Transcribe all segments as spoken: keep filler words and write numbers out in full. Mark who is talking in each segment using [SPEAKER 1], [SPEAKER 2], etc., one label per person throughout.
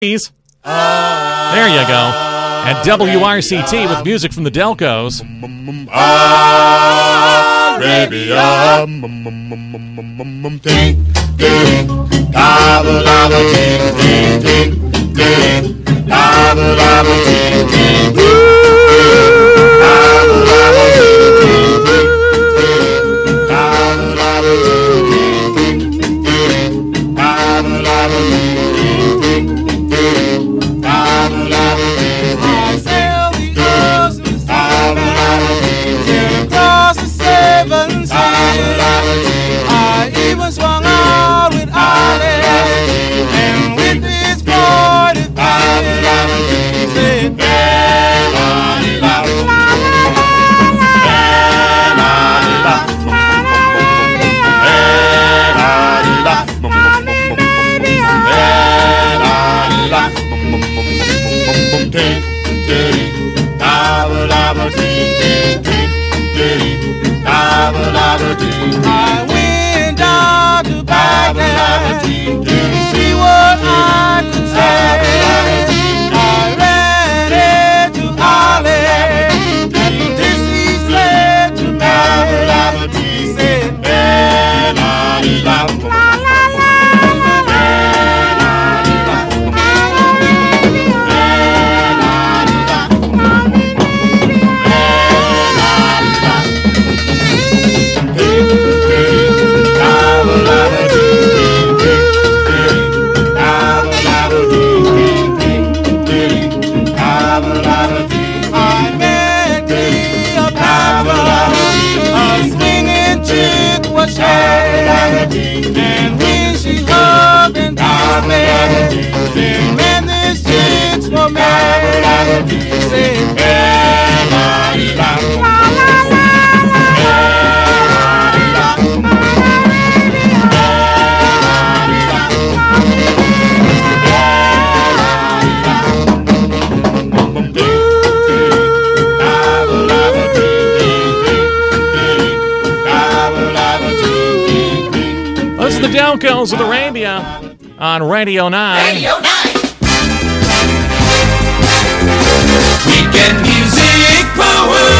[SPEAKER 1] There you go. And W R C T with music from the Delcos.
[SPEAKER 2] Arabia. Ding, ding, dabba, dabba, ding, ding, ding, ding, dabba, dabba, ding, ding, ding, dabba, dabba, ding, ding, ding, dabba, dabba, ding, ding, ding, dabba, dabba, ding, ding, ding, dabba, dabba, ding, ding. I sailed the oceans, dabba, dabba, ding, ding, across the seven seas. I even swung out with Ollie, and with his forty five, he said, "La-la-la-la, la-la-la-la, I went down to Baghdad to see what I could say. I ran into Ali, and this he said to me. He said, and when she hugged and kissed me, then man, this chick's for me. She said, la la la la.
[SPEAKER 1] The Delcos of Arabia on Radio nine.
[SPEAKER 3] Radio nine. Weekend music power.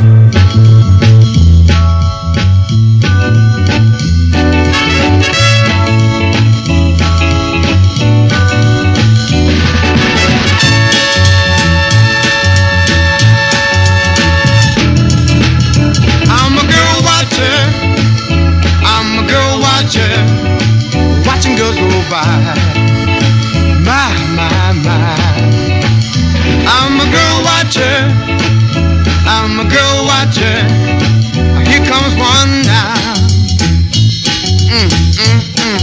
[SPEAKER 2] I'm a girl watcher. I'm a girl watcher. Watching girls go by. My, my, my. I'm a girl watcher. I'm a girl watcher. Here comes one now. Mm, mm, mm.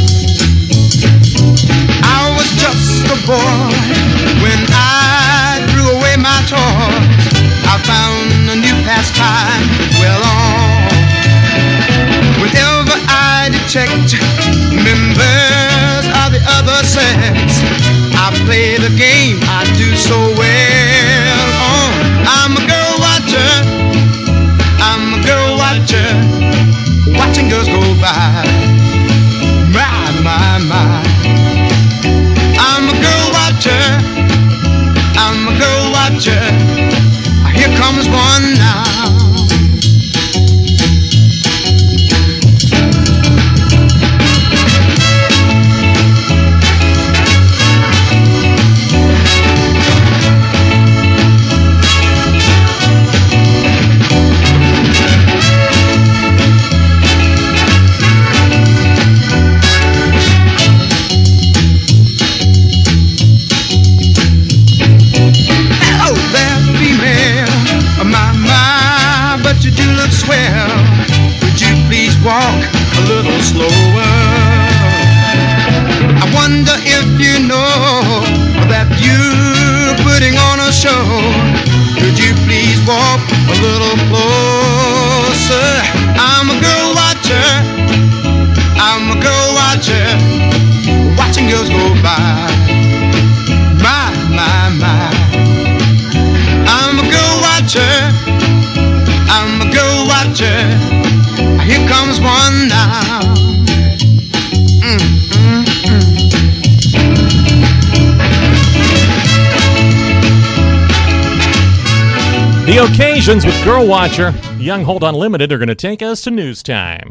[SPEAKER 2] I was just a boy when I threw away my toys. I found a new pastime well on. Whenever I detect members of the other sex, I play the game I do so well on. I'm a girl watcher. I'm a girl watcher. Watching girls go by. My, my, my. I'm a girl watcher. I'm a girl watcher. Here comes one now. Walk a little slower. I wonder if you know that you're putting on a show. Could you please walk a little closer? I'm a girl watcher. I'm a girl watcher. Watching girls go by. My, my, my. I'm a girl watcher. I'm a girl watcher. Here comes one now. Mm, mm, mm.
[SPEAKER 1] The Occasions with Girl Watcher. Young Hold Unlimited are going to take us to news time.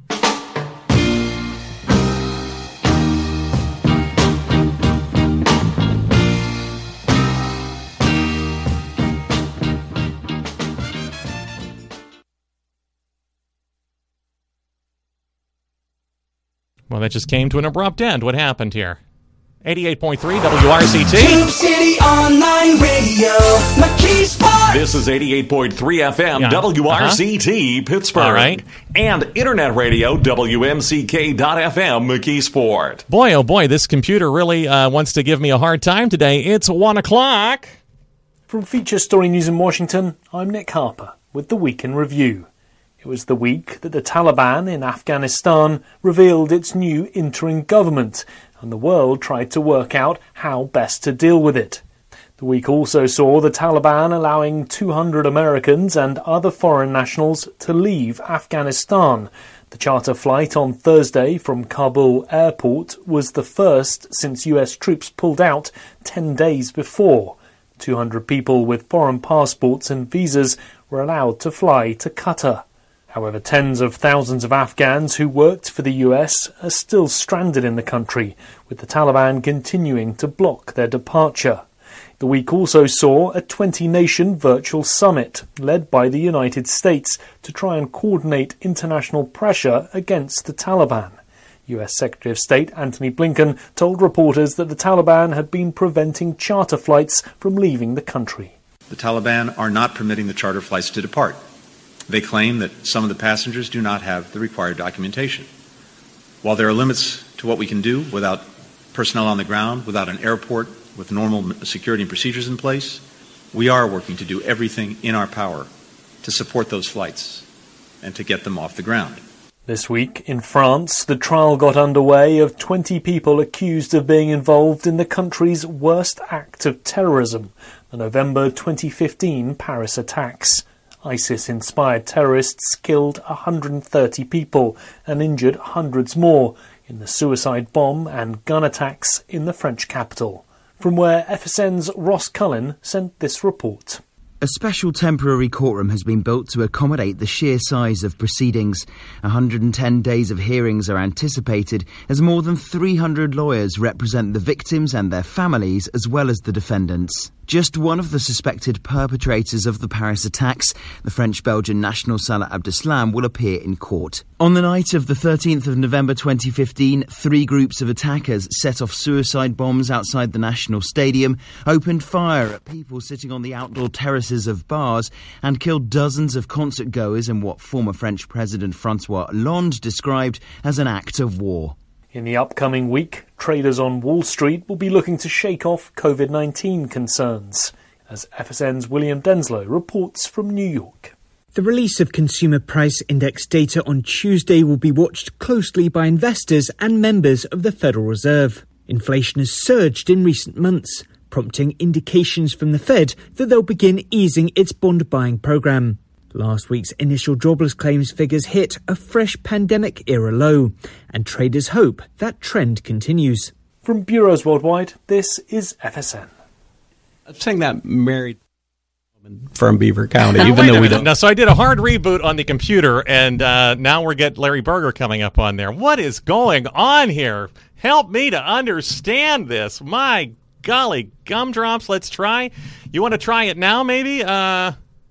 [SPEAKER 1] Well, that just came to an abrupt end. What happened here? eighty-eight point three W R C T.
[SPEAKER 3] Tube City Online Radio, McKeesport.
[SPEAKER 4] This is eighty-eight point three F M,
[SPEAKER 1] Yeah.
[SPEAKER 4] W R C T,
[SPEAKER 1] Uh-huh.
[SPEAKER 4] Pittsburgh.
[SPEAKER 1] All right.
[SPEAKER 4] And Internet Radio, W M C K dot F M, McKeesport.
[SPEAKER 1] Boy, oh boy, this computer really uh, wants to give me a hard time today. It's one o'clock.
[SPEAKER 5] From Feature Story News in Washington, I'm Nick Harper with the Week in Review. It was the week that the Taliban in Afghanistan revealed its new interim government, and the world tried to work out how best to deal with it. The week also saw the Taliban allowing two hundred Americans and other foreign nationals to leave Afghanistan. The charter flight on Thursday from Kabul airport was the first since U S troops pulled out ten days before. two hundred people with foreign passports and visas were allowed to fly to Qatar. However, tens of thousands of Afghans who worked for the U S are still stranded in the country, with the Taliban continuing to block their departure. The week also saw a twenty-nation virtual summit led by the United States to try and coordinate international pressure against the Taliban. U S Secretary of State Antony Blinken told reporters that the Taliban had been preventing charter flights from leaving the country.
[SPEAKER 6] The Taliban are not permitting the charter flights to depart. They claim that some of the passengers do not have the required documentation. While there are limits to what we can do without personnel on the ground, without an airport, with normal security and procedures in place, we are working to do everything in our power to support those flights and to get them off the ground.
[SPEAKER 5] This week, in France, the trial got underway of twenty people accused of being involved in the country's worst act of terrorism, the November twenty fifteen Paris attacks. ISIS-inspired terrorists killed one hundred thirty people and injured hundreds more in the suicide bomb and gun attacks in the French capital. From where F S N's Ross Cullen sent this report.
[SPEAKER 7] A special temporary courtroom has been built to accommodate the sheer size of proceedings. one hundred ten days of hearings are anticipated as more than three hundred lawyers represent the victims and their families as well as the defendants. Just one of the suspected perpetrators of the Paris attacks, the French-Belgian national Salah Abdeslam, will appear in court. On the night of the thirteenth of November twenty fifteen, three groups of attackers set off suicide bombs outside the National Stadium, opened fire at people sitting on the outdoor terraces of bars, and killed dozens of concert-goers in what former French President François Hollande described as an act of war.
[SPEAKER 5] In the upcoming week, traders on Wall Street will be looking to shake off COVID nineteen concerns, as F S N's William Denslow reports from New York.
[SPEAKER 8] The release of Consumer Price Index data on Tuesday will be watched closely by investors and members of the Federal Reserve. Inflation has surged in recent months, prompting indications from the Fed that they'll begin easing its bond buying program. Last week's initial jobless claims figures hit a fresh pandemic-era low, and traders hope that trend continues.
[SPEAKER 5] From bureaus worldwide, this is F S N.
[SPEAKER 9] I'm saying that married woman from Beaver County,
[SPEAKER 1] Now,
[SPEAKER 9] even
[SPEAKER 1] wait a
[SPEAKER 9] though we
[SPEAKER 1] minute.
[SPEAKER 9] don't.
[SPEAKER 1] Now, so I did a hard reboot on the computer, and uh, now we're getting Larry Berger coming up on there. What is going on here? Help me to understand this. My golly gumdrops, let's try. You want to try it now, maybe? Uh...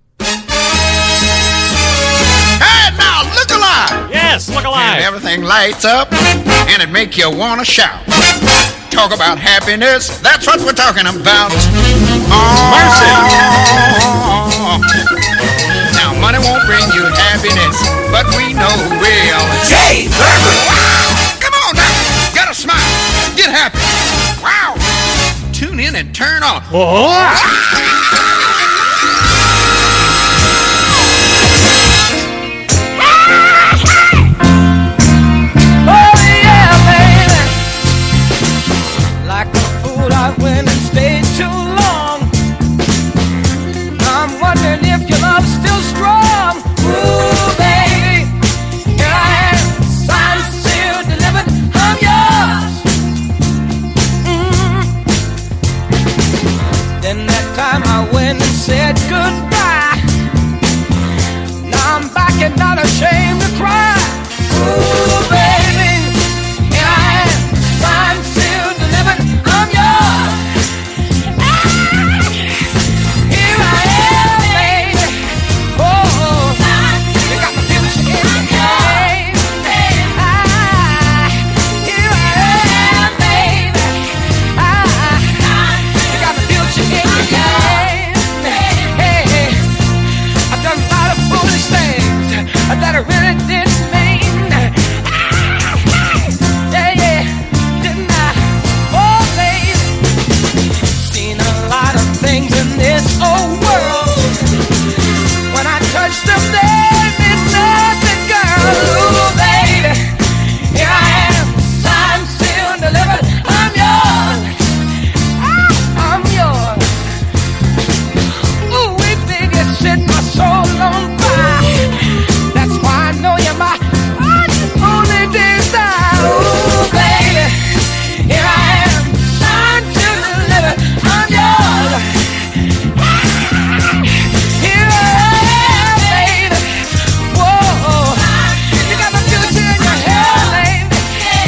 [SPEAKER 2] Hey, now look alive!
[SPEAKER 1] Yes, look alive!
[SPEAKER 2] And everything lights up, and it make you want to shout. Talk about happiness, that's what we're talking about. Oh,
[SPEAKER 1] Mercy!
[SPEAKER 2] Now money won't bring you happiness, but we know will.
[SPEAKER 3] Jay Berger.
[SPEAKER 2] Wow! Come on now, gotta smile, get happy. Wow! Tune in and turn on.
[SPEAKER 1] Oh!
[SPEAKER 3] Like a fool, I went and stayed too long. I'm wondering if your love's still strong. Ooh, baby, here I am, signed, sealed, delivered, I'm yours. Mm. Then that time I went and said goodbye. not ashamed to cry. Ooh, baby, here I am, signed, sealed, delivered, I'm yours. Here I am, baby. Oh, you got the future in your hand. Ah, here I am, baby. Ah, you got the future in your hand. Hey, hey, I've done a lot of foolish things that I really didn't mean. Yeah, yeah, didn't I? Oh, baby, seen a lot of things in this old world. When I touch them, there is nothing, girl. Ooh, baby, here I am, signed, sealed, delivered. I'm yours. I'm yours. Ooh, we big and set my soul on fire. That's why I know you're my only desire. Ooh, baby, here I am, signed, sealed, delivered. I'm yours. Here I am, baby. Whoa, you got my future in your hand, baby.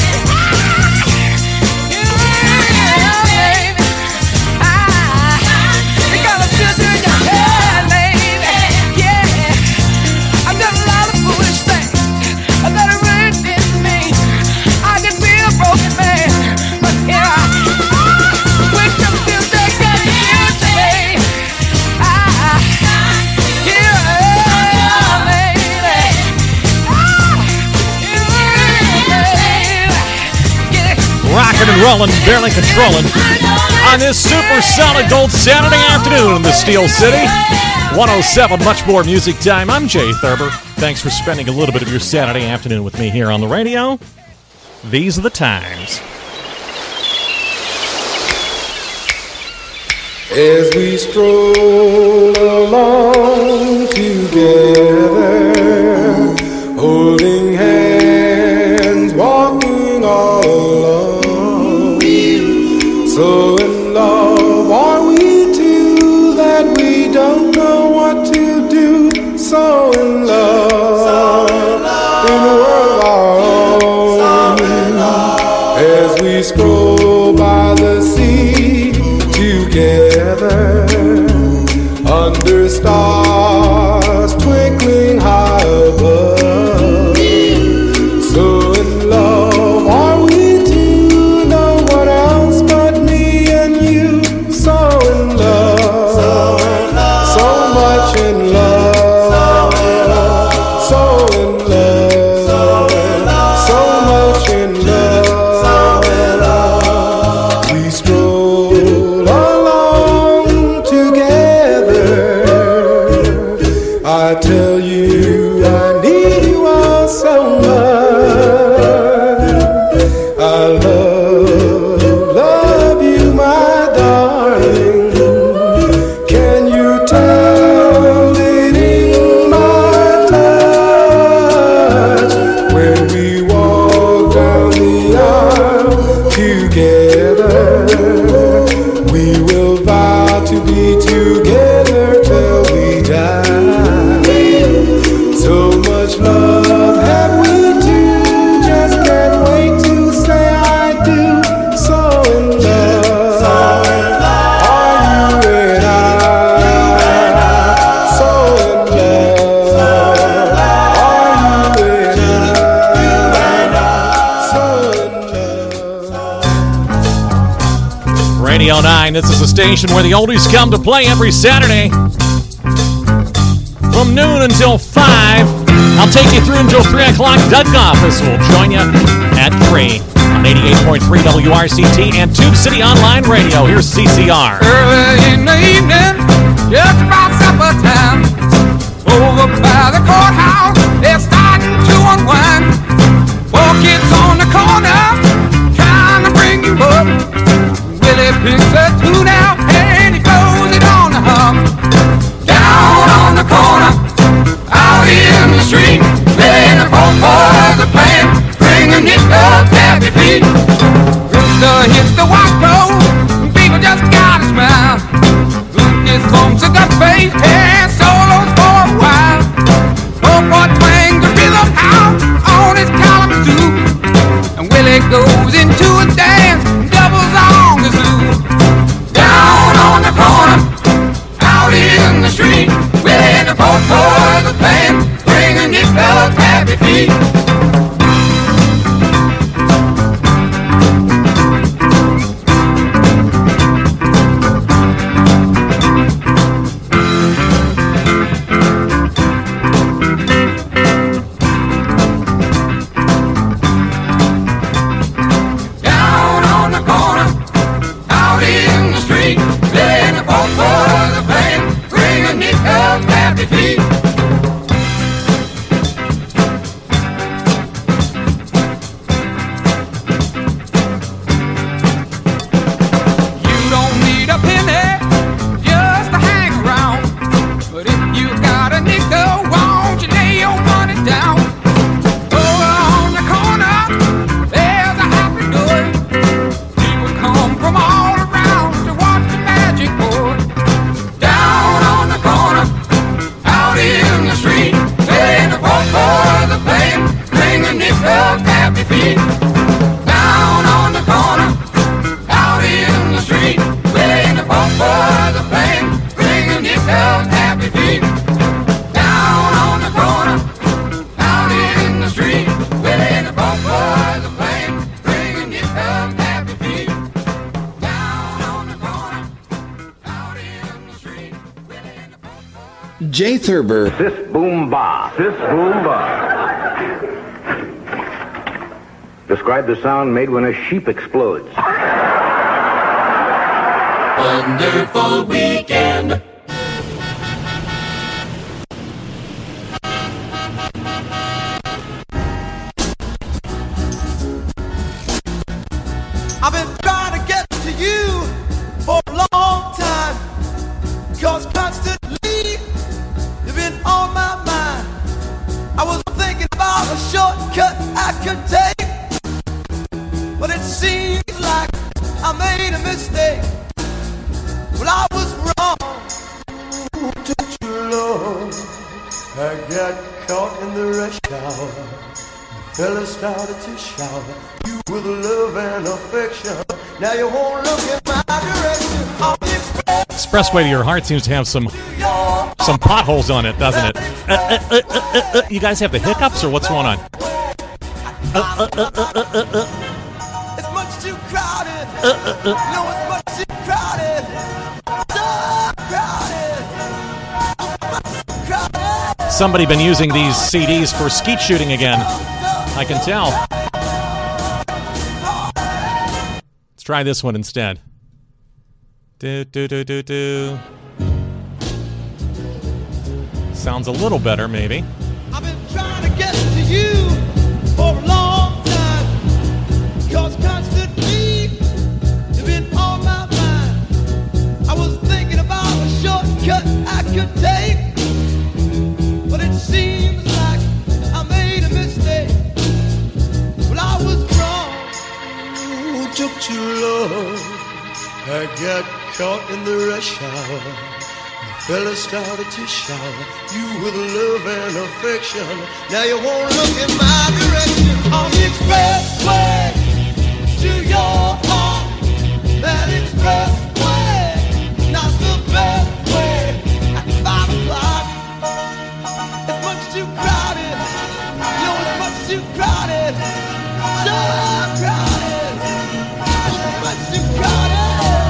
[SPEAKER 3] Here I am, baby. Ah, you got my future in your hand, baby. Yeah, I've done a lot of foolish things that I really didn't mean. I can be a broken man, but here I am with the future got future, baby. Ah, here I am, baby. Ah, here I am, baby. Get it.
[SPEAKER 1] Rocking and rolling, barely controlling. On this super solid gold Saturday afternoon in the Steel City. one oh seven, much more music time. I'm Jay Thurber. Thanks for spending a little bit of your Saturday afternoon with me here on the radio. These are the times.
[SPEAKER 2] As we stroll along together, holding hands, walking all alone. So in love are we two that we don't know what to do. So in love, in a world of our own. As we scroll by the sea together, under stars twinkling high above. So in love are we two, no one else but me and you. So in love, so much in love, so in love, so much in love. We stroll along together. I tell you I need you all so much. I love, love you, my darling. Can you tell it in my touch? When we walk down the aisle together, we will vow to be together till we die. So much love have we two, just can't wait to say I do. So in love, are you and I? So in love, are you and I? So in love.
[SPEAKER 1] Radio nine, this is a station where the oldies come to play every Saturday. From noon until five, I'll take you through until three o'clock. Doug Office will join you at three on eighty-eight point three W R C T and Tube City Online Radio. Here's C C R.
[SPEAKER 3] Early in the evening, just about supper time, over by the courthouse, they're starting to unwind. Four kids on the corner, trying to bring you up. Willie picks a tune out and he throws it on the hum. Down on the corner, out in the street, playing the four boys are playing, bringing it up happy feet. Rooster hits the white road, people just gotta smile. Lucas bumps a gut face and solos for a while. Four boy twang the
[SPEAKER 10] Jay Thurber.
[SPEAKER 11] Sis boom ba. Sis boom ba. Describe the sound made when a sheep explodes.
[SPEAKER 2] Wonderful weekend.
[SPEAKER 12] I've been trying to get to you for a long time, 'cause constantly you've been on my mind. I was thinking about a shortcut I could take, but it seems like I made a mistake. Well, I was wrong. Ooh, don't you know? I got caught in the rush hour. The fella started to shower you with love and affection. Now you won't look in my direction. On the express.
[SPEAKER 1] Expressway to Your Heart seems to have some some potholes on it, doesn't it? Uh, uh, uh, uh, uh, you guys have the hiccups, or what's going on? Uh, uh, uh, uh, uh, uh, uh.
[SPEAKER 12] It's much too crowded.
[SPEAKER 1] Uh, uh, uh.
[SPEAKER 12] No, it's much too crowded. So crowded. Much too crowded.
[SPEAKER 1] Somebody been using these C Ds for skeet shooting again. I can tell. Let's try this one instead. Do do do do do. Sounds a little better, maybe.
[SPEAKER 12] I've been trying to get to you for a long time, 'cause constantly you've been on my mind. I was thinking about a shortcut I could take, but it seems like I made a mistake. Well, I was wrong. Ooh, took too long. I got caught in the rush hour. The fella started to shower you with love and affection. Now you won't look in my direction. On the expressway to your heart. That expressway, not the best way. At five o'clock, it's much too crowded. You know it's much too crowded. So crowded. It's much too crowded.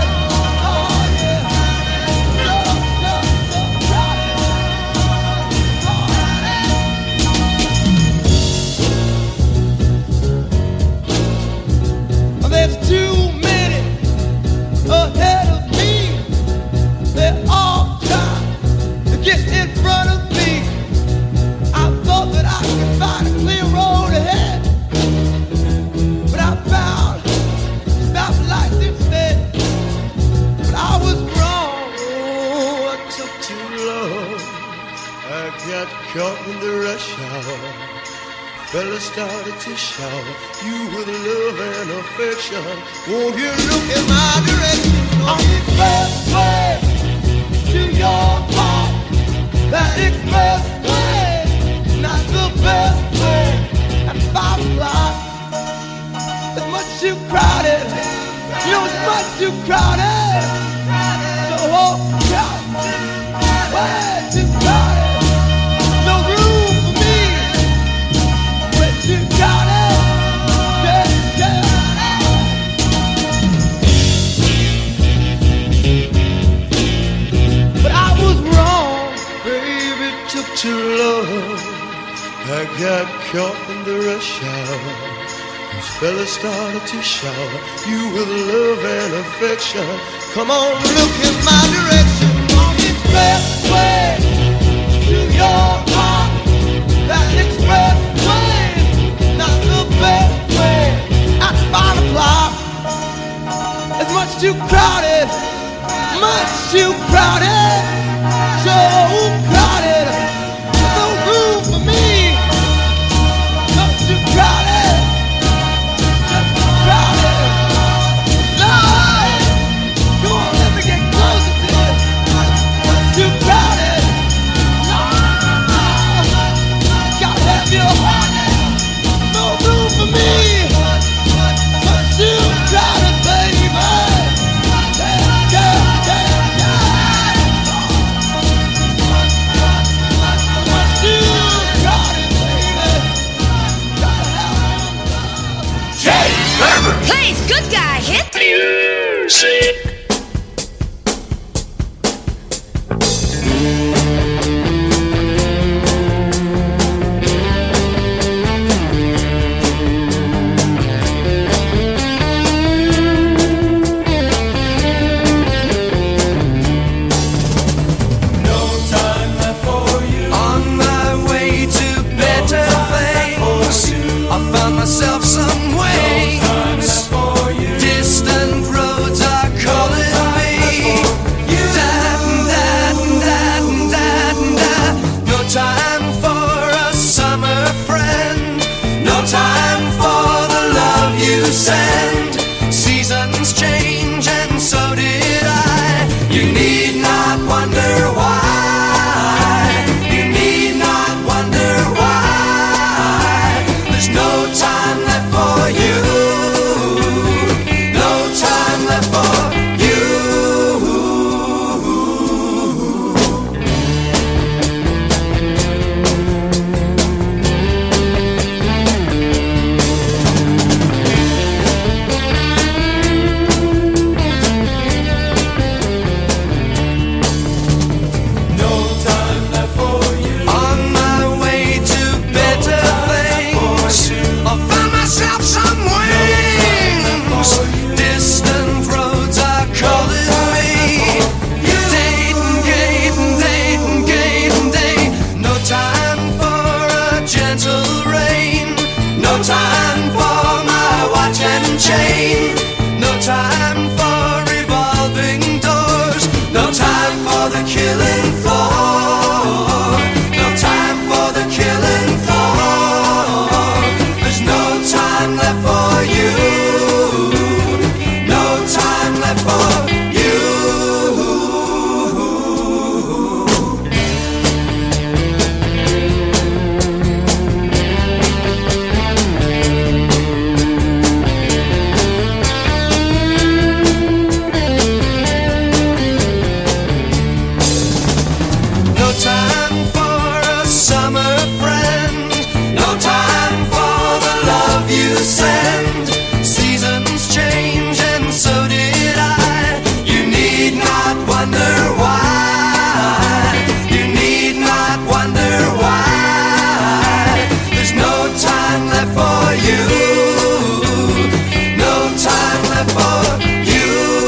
[SPEAKER 12] There's too many ahead of me. They're all trying to get in front of me. I thought that I could find a clear road ahead, but I found stoplights instead. But I was wrong. Oh, I took too long. I got caught in the rush hour. Fella started to shower you with love and affection. Won't you look in my direction? On the expressway to your heart. That expressway, not the best way. At five o'clock, it's much too crowded. You know it's much too crowded. So oh, crowded, way too crowded. No room for me. You got it, yeah, yeah. But I was wrong, baby, it took too long. I got caught in the rush hour. These fellas started to shower you with love and affection. Come on, look in my direction. On the expressway to your heart. That expressway, not the best way. At five o'clock, it's much too crowded, much too crowded, so crowded. No room for me. Not too crowded, just too crowded. Lord, come on, let me get closer to you. It's too crowded. Lord, gotta have your heart. No room for me. But you crowded, baby. Yeah, yeah, yeah, yeah. and chain. No time for revolving doors. No time for the killing floor. No time for the killing floor. There's no time left for you. No time left for you. No time for a summer friend. No time for the love you send. Seasons change and so did I. You need not wonder why. You need not wonder why. There's no time left for you. No time left for you.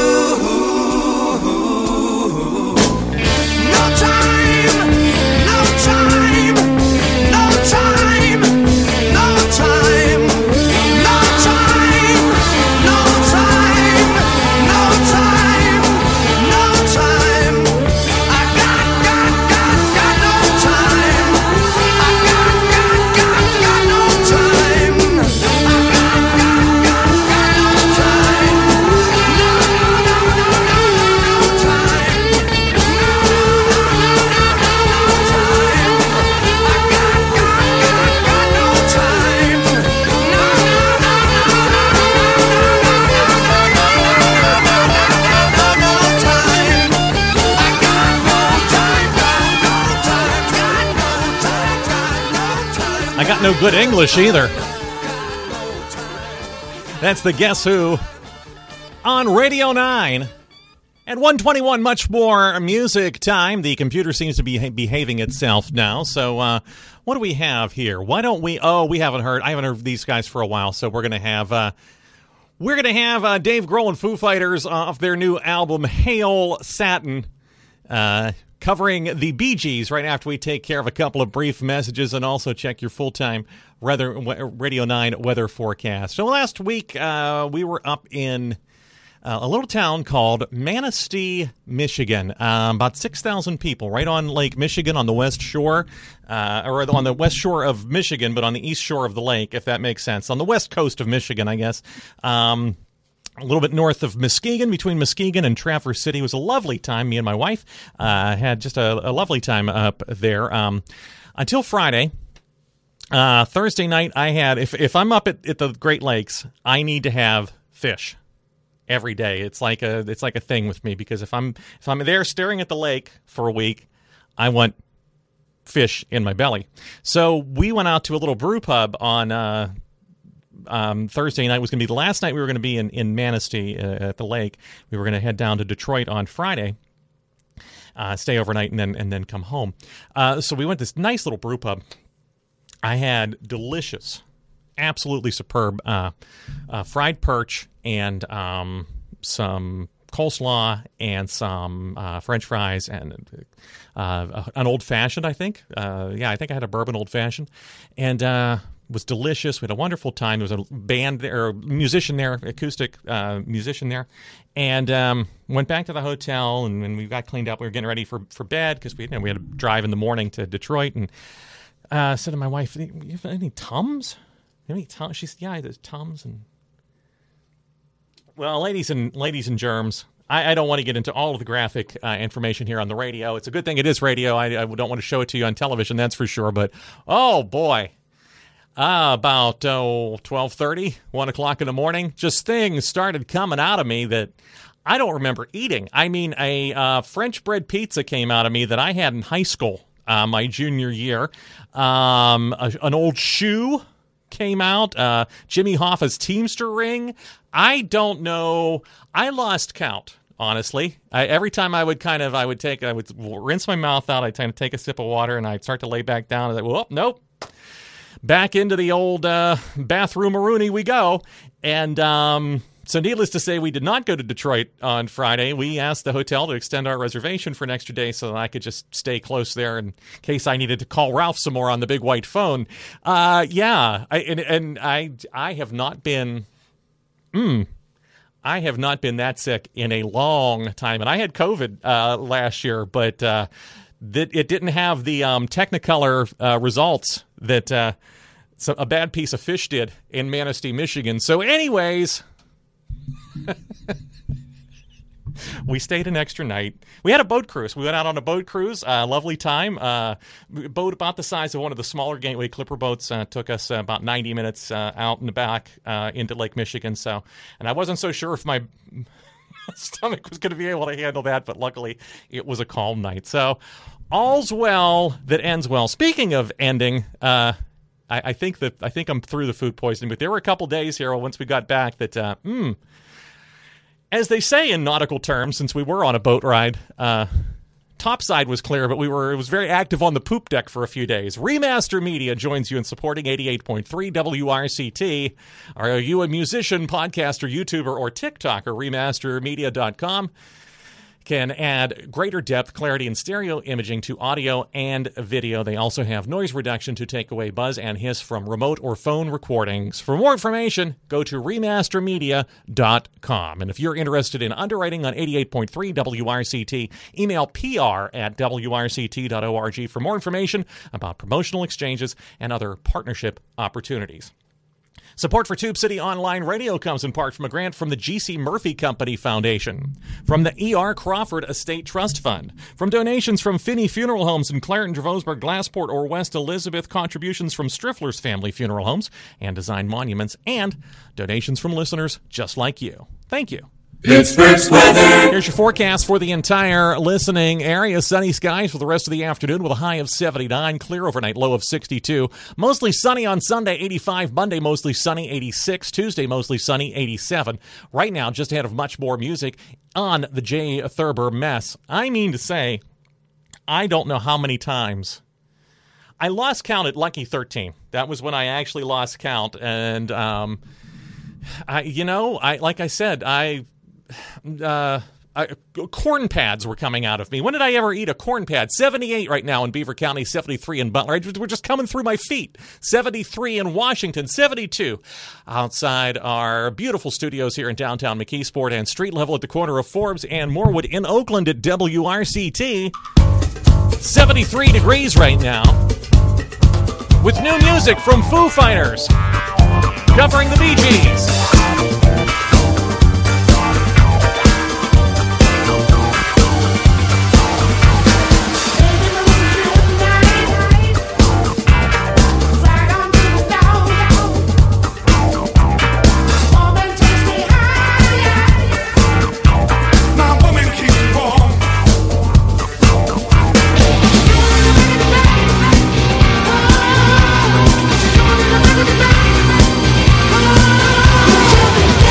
[SPEAKER 12] No time, no time, no time, no time, no time, no time, no time, no time. I got, got, got, got no time. I got, got, got, got no time. I got, got, got, got no time. No, no, no, no, no, no time. No, no, no, no, no, no time. I got, got, got, got no time. No, no, no, no, no, no, no, no, no, no, no, no, no, no time. I got no time, no, no time, got no time, got no time.
[SPEAKER 1] I got no good English either. That's the Guess Who on Radio nine. At one twenty-one, much more music time. The computer seems to be ha- behaving itself now. So uh, what do we have here? Why don't we... Oh, we haven't heard... I haven't heard these guys for a while, so we're going to have... Uh, we're going to have uh, Dave Grohl and Foo Fighters off their new album, Hail Satin, uh, covering the Bee Gees right after we take care of a couple of brief messages and also check your full-time weather, Radio nine weather forecast. So last week, uh, we were up in uh, a little town called Manistee, Michigan. Um, about six thousand people right on Lake Michigan on the west shore, uh, or on the west shore of Michigan, but on the east shore of the lake, if that makes sense. On the west coast of Michigan, I guess. Um, a little bit north of Muskegon, between Muskegon and Traverse City. It was a lovely time. Me and my wife uh, had just a, a lovely time up there um, until Friday. Uh, Thursday night, I had, if if I'm up at, at the Great Lakes, I need to have fish every day. It's like a it's like a thing with me, because if I'm if I'm there staring at the lake for a week, I want fish in my belly. So we went out to a little brew pub on uh, um, Thursday night. It was going to be the last night we were going to be in, in Manistee uh, at the lake. We were going to head down to Detroit on Friday. Uh, stay overnight and then and then come home. Uh, so we went to this nice little brew pub. I had delicious, absolutely superb uh, uh, fried perch and um, some coleslaw and some uh, French fries and uh, an old-fashioned, I think. Uh, yeah, I think I had a bourbon old-fashioned. And uh, it was delicious. We had a wonderful time. There was a band there, or musician there, acoustic uh, musician there. And um, went back to the hotel, and, and we got cleaned up. We were getting ready for, for bed because we, you know, we had to drive in the morning to Detroit. And I uh, said to my wife, "You have any Tums? You have any Tums?" She said, "Yeah, there's Tums." And well, ladies and ladies and germs, I, I don't want to get into all of the graphic uh, information here on the radio. It's a good thing it is radio. I, I don't want to show it to you on television, that's for sure. But oh boy, uh, about oh, twelve thirty, one o'clock in the morning, just things started coming out of me that I don't remember eating. I mean, a uh, French bread pizza came out of me that I had in high school. Uh, my junior year. Um, a, an old shoe came out. Uh, Jimmy Hoffa's Teamster ring. I don't know. I lost count, honestly. I, every time I would kind of, I would take, I would rinse my mouth out. I'd kind of take a sip of water and I'd start to lay back down. I was like, well, nope. Back into the old uh, bathroom Rooney we go. And um, so needless to say, we did not go to Detroit on Friday. We asked the hotel to extend our reservation for an extra day so that I could just stay close there in case I needed to call Ralph some more on the big white phone. Uh, yeah, I, and, and I I have not been mm, I have not been that sick in a long time. And I had COVID uh, last year, but uh, th- it didn't have the um, Technicolor uh, results that uh, so a bad piece of fish did in Manistee, Michigan. So anyways, we stayed an extra night. We had a boat cruise. We went out on a boat cruise. Uh, lovely time. Uh, boat about the size of one of the smaller Gateway Clipper boats. Uh, took us uh, about ninety minutes uh, out in the back uh, into Lake Michigan. So, and I wasn't so sure if my stomach was going to be able to handle that, but luckily it was a calm night. So, all's well that ends well. Speaking of ending, uh, I, I think that I think I'm through the food poisoning, but there were a couple days here once we got back that, uh, hmm. As they say in nautical terms, since we were on a boat ride, uh, topside was clear, but we were it was very active on the poop deck for a few days. Remaster Media joins you in supporting eighty-eight point three W R C T. Are you a musician, podcaster, YouTuber, or TikToker? Remaster Media dot com can add greater depth, clarity, and stereo imaging to audio and video. They also have noise reduction to take away buzz and hiss from remote or phone recordings. For more information, go to remaster media dot com. And if you're interested in underwriting on eighty-eight point three W R C T, email P R at W R C T dot org for more information about promotional exchanges and other partnership opportunities. Support for Tube City Online Radio comes in part from a grant from the G C Murphy Company Foundation, from the E R Crawford Estate Trust Fund, from donations from Finney Funeral Homes in Clarendon, Dravosburg, Glassport, or West Elizabeth, contributions from Striffler's Family Funeral Homes and Design Monuments, and donations from listeners just like you. Thank you.
[SPEAKER 2] Pittsburgh's weather.
[SPEAKER 1] Here's your forecast for the entire listening area. Sunny skies for the rest of the afternoon with a high of seventy-nine. Clear overnight, low of sixty-two. Mostly sunny on Sunday, eighty-five. Monday, mostly sunny, eighty-six. Tuesday, mostly sunny, eighty-seven. Right now, just ahead of much more music on the Jay Thurber Mess. I mean to say, I don't know how many times. I lost count at Lucky thirteen. That was when I actually lost count. And, um, I, you know, I like I said, I... Uh, uh, corn pads were coming out of me. When did I ever eat a corn pad? seventy-eight right now in Beaver County, seventy-three in Butler. We're just coming through my feet. seventy-three in Washington, seventy-two outside our beautiful studios here in downtown McKeesport, and street level at the corner of Forbes and Moorwood in Oakland at W R C T. seventy-three degrees right now with new music from Foo Fighters covering the Bee Gees.
[SPEAKER 2] Thank you.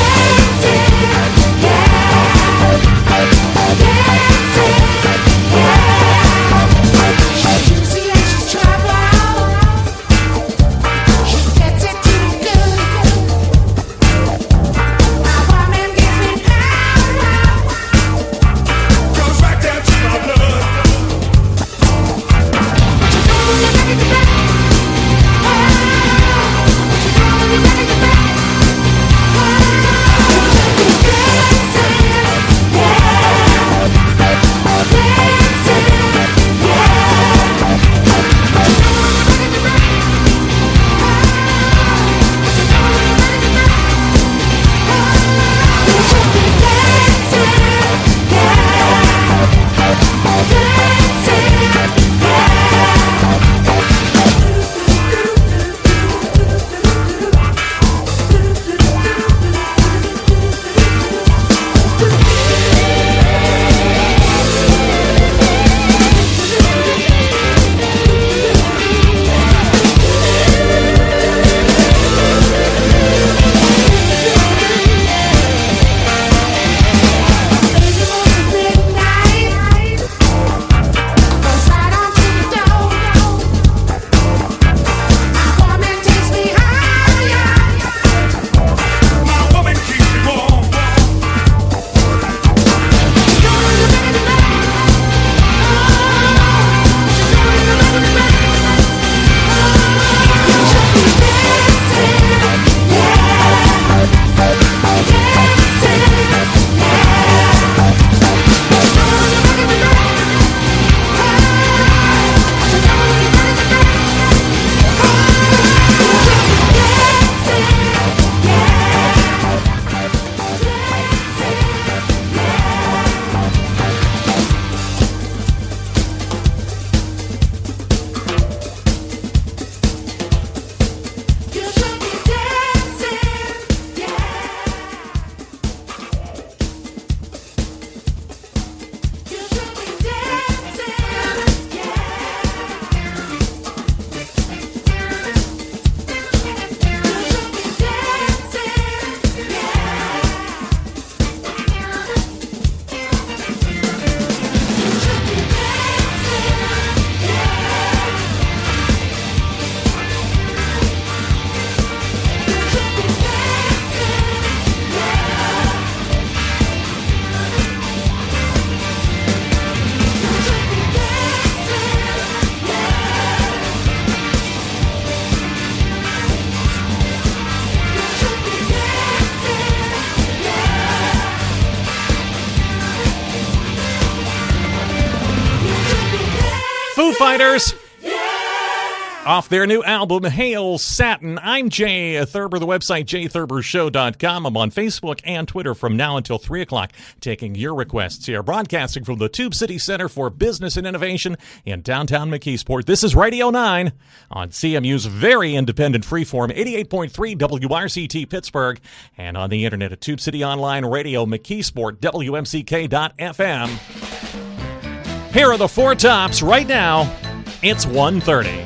[SPEAKER 1] Foo Fighters. Off their new album, Hail Satin. I'm Jay Thurber, the website jay thurber show dot com. I'm on Facebook and Twitter from now until three o'clock, taking your requests here. Broadcasting from the Tube City Center for Business and Innovation in downtown McKeesport. This is Radio nine on C M U's very independent freeform, eighty-eight point three W R C T Pittsburgh, and on the internet at Tube City Online Radio, McKeesport, W M C K dot F M. Here are the four tops right now. It's one thirty.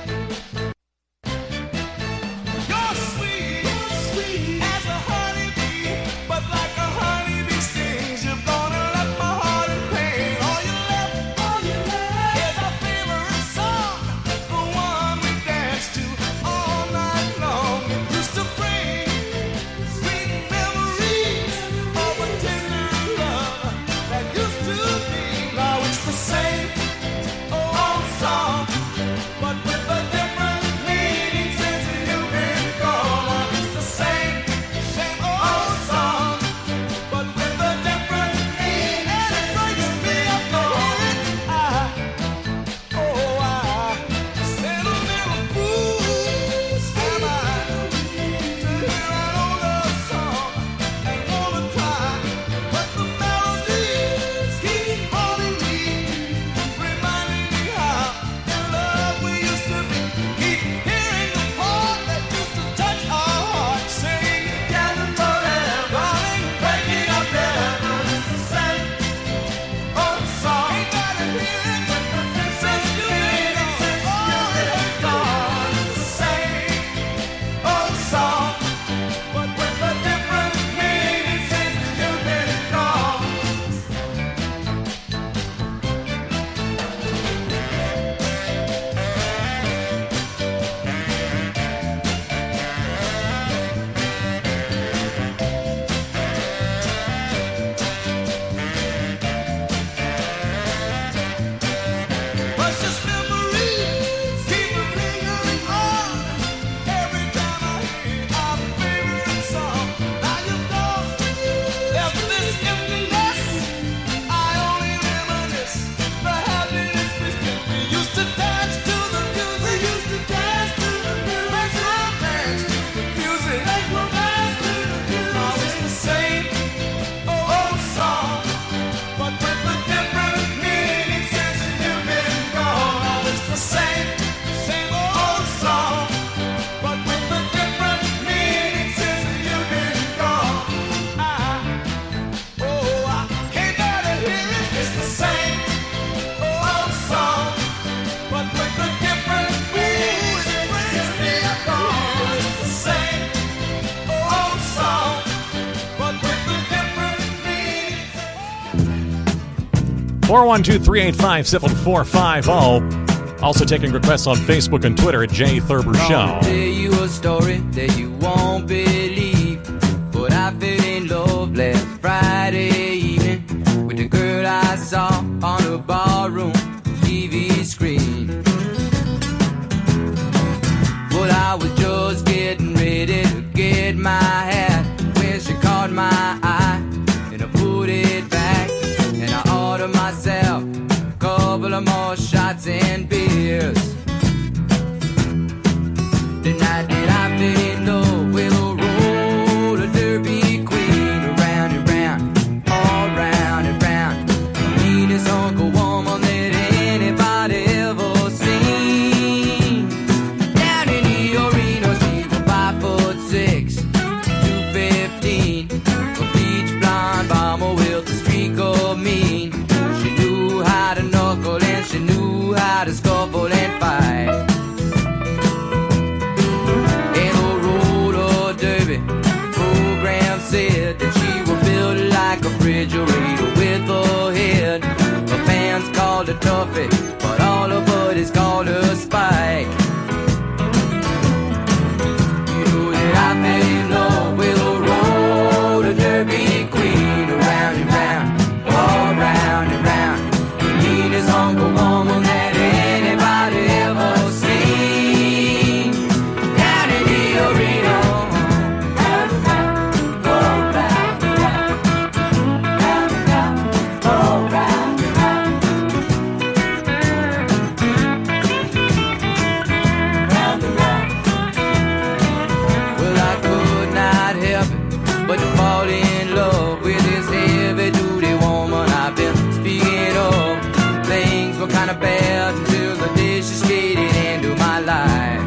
[SPEAKER 1] four one two, three eight five, seven four five zero. Also taking requests on Facebook and Twitter at Jay Thurber Show.
[SPEAKER 10] I'll tell you a story that you won't believe, but I fell in love last Friday evening with the girl I saw on a barroom T V screen. But I was just getting ready to get my hat when she caught my eye, and I put it back, and I ordered myself a couple of more shots and beers. The night that I fell in love with a roller derby queen, around and round, all round and round, the meanest Uncle Woman that anybody ever seen. Down in the arena, she was five foot six, two fifteen, a beach blonde bomber with a streak of mean. She knew how to knuckle and she knew how to scuffle and fight. And a roller derby program said that she was built like a refrigerator with a head. Her fans called her Tuffy, but all her buddies called her Spike. You know that I fell in love with a roller derby queen, around and round, all round and round, the meanest Uncle Woman that any about until the day she skated into my life.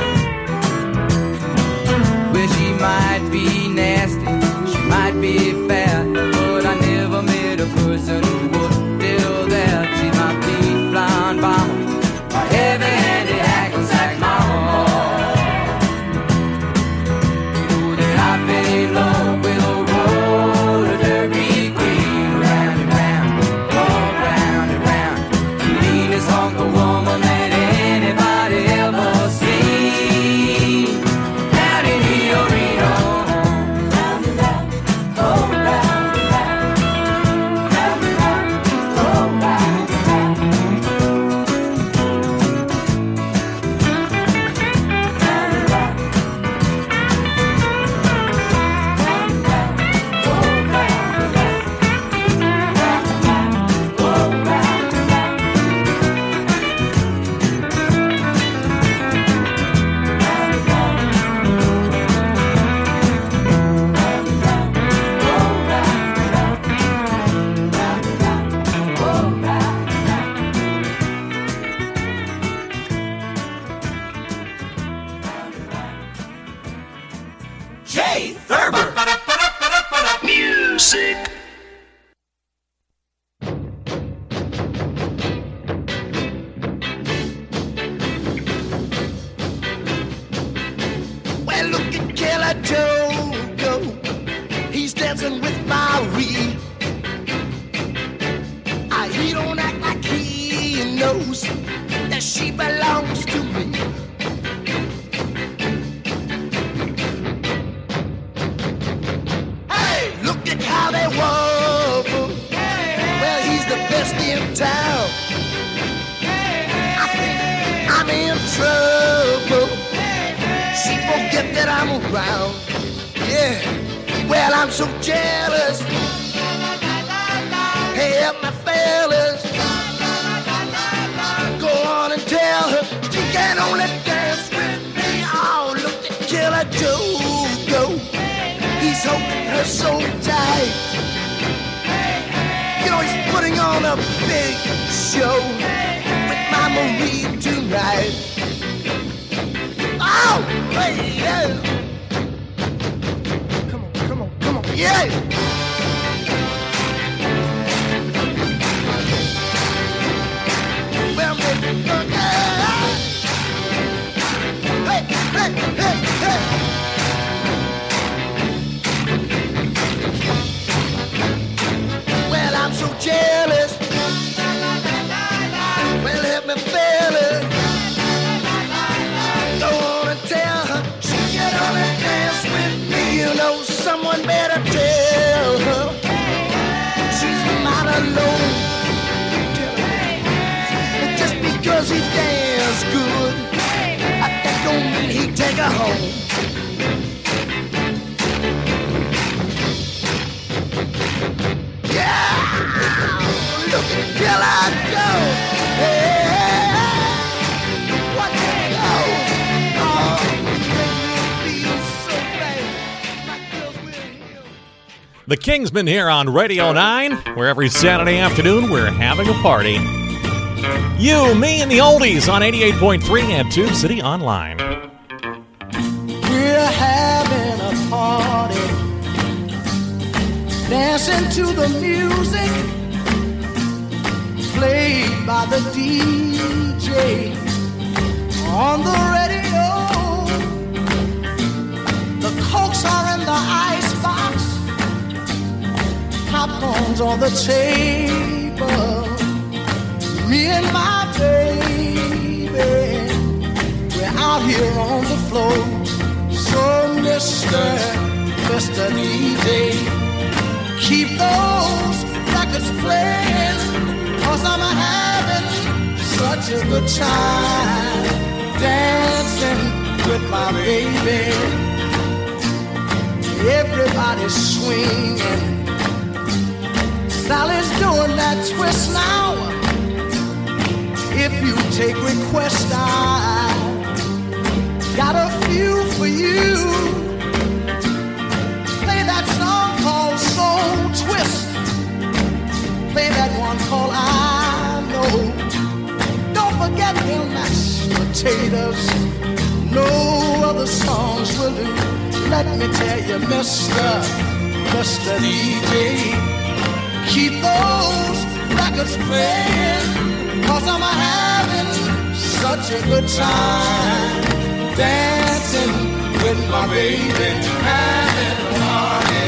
[SPEAKER 10] Well, she might be nasty, she might be fat, but I never met a person who would tell that. She's my big blonde bomber, my heavy-handed hack and sack, my heart. You know that I fell in love with a roller derby queen, round and round, all round and round, the meanest hunk of woman that anybody ever seen. Down in the arena, round and round, oh round and round, round and round, oh round and round, round and round, round and round, oh round and round, round and round, oh round and round, round and round.
[SPEAKER 2] Jay Thurber. Music.
[SPEAKER 12] Well, look at Killer Joe go. He's dancing with Marie. Ah, he don't act like he knows that she belongs to me. Hey, look at how they wobble. Well, he's the best in town. I think I'm in trouble. She forget that I'm around. Yeah. Well, I'm so jealous. Hey, help my fellas. Go on and tell her she can only dance with me. Oh, look at Killer Joe go. He's holding her so tight. You know, he's putting on a big show with my Marie tonight. Oh, hey, yeah. Come on, come on, come on, yeah. Well, baby, uh, yeah. Hey, hey, hey, hey. Well, I'm so jealous. Well, help me, fellas. Go on and tell her she can only dance with me. You know, someone better tell her she's not alone. But just because he dances good, that don't mean he take her home. Yeah, look at Killer Joe. Hey, what you go? Oh, make me feel so bad. My girls will hear.
[SPEAKER 1] The Kingsmen here on Radio nine, where every Saturday afternoon we're having a party. You, me, and the oldies on eighty-eight point three and Tube City Online.
[SPEAKER 12] We're having a party, dancing to the music played by the D J on the radio. The cokes are in the icebox, popcorn's on the table. Me and my baby, we're out here on the floor. So Mister Mister D J, keep those records playing, 'cause I'm having such a good time dancing with my baby. Everybody's swinging. Sally's doing that twist now. If you take requests, I got a few for you. Play that song called Soul Twist. Play that one called I Know. imitators. No other songs will do. Let me tell you, Mister Mister D J, keep those records playing, cause I'm having such a good time dancing with my baby, having a party.